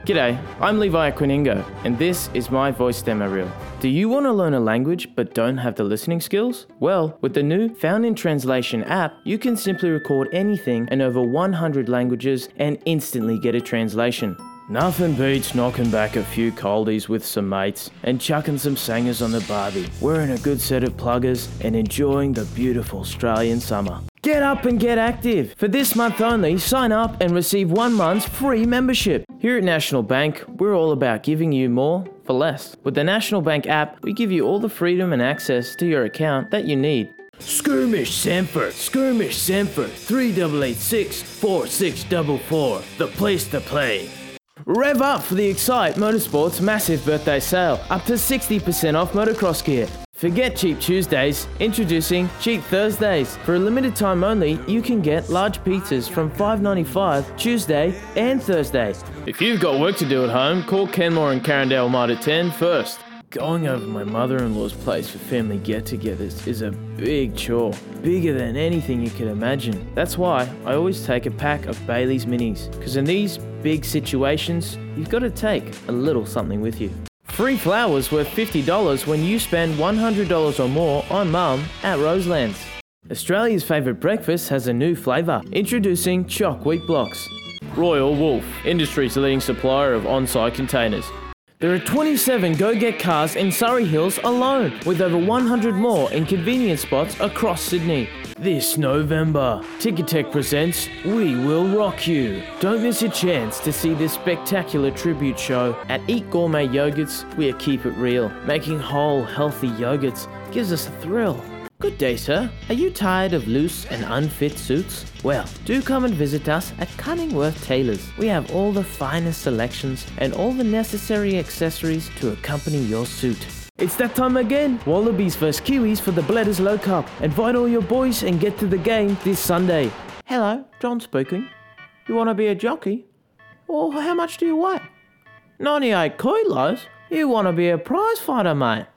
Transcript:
G'day, I'm Levi Aquiningo, and this is my voice demo reel. Do you want to learn a language but don't have the listening skills? Well, with the new Found in Translation app, you can simply record anything in over 100 languages and instantly get a translation. Nothing beats knocking back a few coldies with some mates and chucking some sangers on the barbie, wearing a good set of pluggers and enjoying the beautiful Australian summer. Get up and get active. For this month only, sign up and receive 1 month's free membership. Here at National Bank, we're all about giving you more for less. With the National Bank app, we give you all the freedom and access to your account that you need. Skirmish Sanford, 3886 4644, the place to play. Rev up for the Excite Motorsports massive birthday sale, up to 60% off motocross gear. Forget Cheap Tuesdays, introducing Cheap Thursdays. For a limited time only, you can get large pizzas from $5.95 Tuesday and Thursday. If you've got work to do at home, call Kenmore and Carindale Mart at 10 first. Going over to my mother-in-law's place for family get-togethers is a big chore, bigger than anything you could imagine. That's why I always take a pack of Bailey's Minis, because in these big situations, you've got to take a little something with you. Free flowers worth $50 when you spend $100 or more on Mum at Roselands. Australia's favourite breakfast has a new flavour, introducing Choc Wheat Blocks. Royal Wolf, industry's leading supplier of on-site containers. There are 27 Go-Get cars in Surrey Hills alone, with over 100 more in convenience spots across Sydney. This November, Ticketek presents We Will Rock You. Don't miss your chance to see this spectacular tribute show. At Eat Gourmet Yogurts, we keep it real. Making whole, healthy yogurts gives us a thrill. Good day, sir. Are you tired of loose and unfit suits? Well, do come and visit us at Cunningworth Tailors. We have all the finest selections and all the necessary accessories to accompany your suit. It's that time again. Wallabies vs Kiwis for the Bledisloe Cup. Invite all your boys and get to the game this Sunday. Hello, John speaking. You want to be a jockey? Well, how much do you weigh? 98 kilos? You want to be a prize fighter, mate?